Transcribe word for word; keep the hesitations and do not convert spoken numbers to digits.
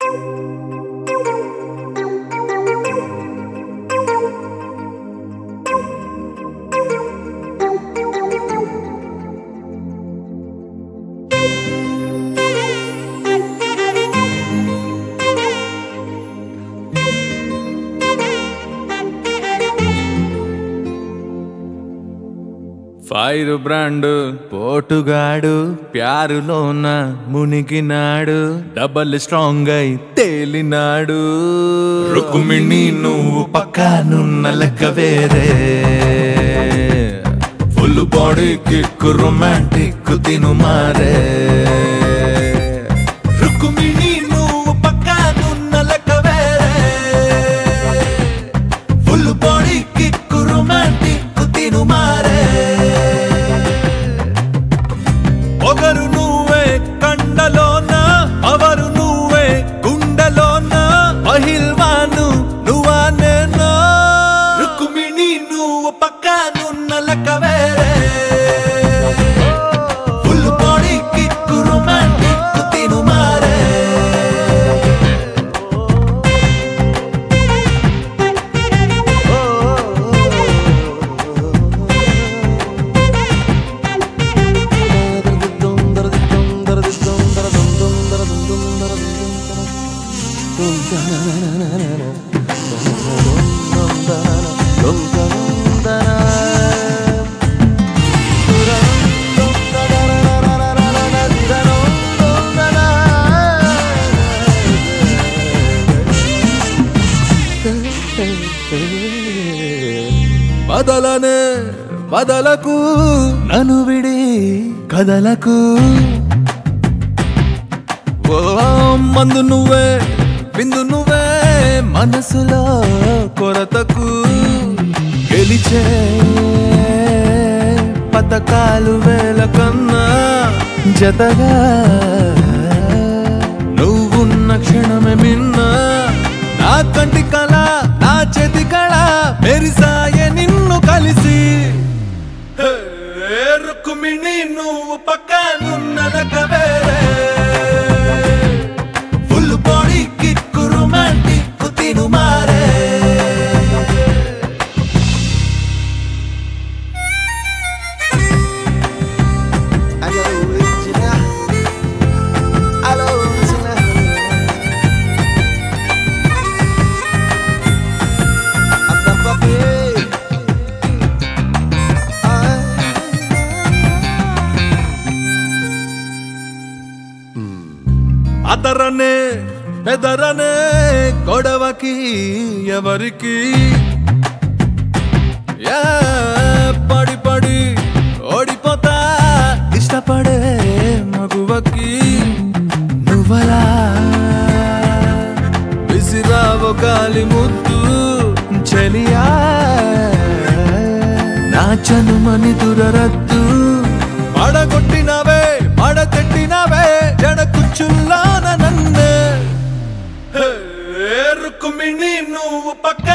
Fire brand పోటుగాడు ప్యారులోన మునిగినాడు, డబల్ స్ట్రాంగ్ అయి తేలినాడు. రుక్మిణి నువ్వు పక్కనున్న లెక్క వేరే, ఫుల్ బాడీ కిక్ రొమాంటిక్ తిను మారే. రుక్మిణి నువ్వు పక్కనున్న లెక్క వేరే, ఫుల్ బాడీ కిక్ రొమాంటిక్ తిను మారే. ఒకరు నువ్వే కండలోన, అవరు నువ్వే గుండెలోన, అహిల్వాను నువ్వా నేనా. రుక్మిణి నువ్వు పక్కనున్న లెక్క వేరే, ఫుల్ బాడీ కిక్ రొమాంటిక్ తిను మారే. బదలనే బదలకు నన్ను విడి కదలకు, ఓ మందు నువ్వే బిందు నువ్వే మనసులో కొరతకు. గెలిచే పతకాలు వేల కన్నా జతగా నువ్వున్న క్షణమే మిన్నా. నా కంటి కళ నా చేతి కళ మెరిసాయే నిన్ను కలిసి. రుక్మిణి నువ్వు పక్కనున్న లెక్క వేరే, ఫుల్ బాడీ కిక్ రొమాంటిక్ తిను మారే. అదరనే బెదరనే గొడవకి ఎవరికి, యా పడి పడి ఓడిపోతా ఇష్టపడే మగువకి. నువ్వలా విసిరావు గాలి ముద్దు చెలియా, నా చనుమని దురరద్దు. పడగొట్టినవే పడతెట్టినవే జడ కుచ్చుల్లాన నన్నే. రుక్మిణి నువ్వు పక్క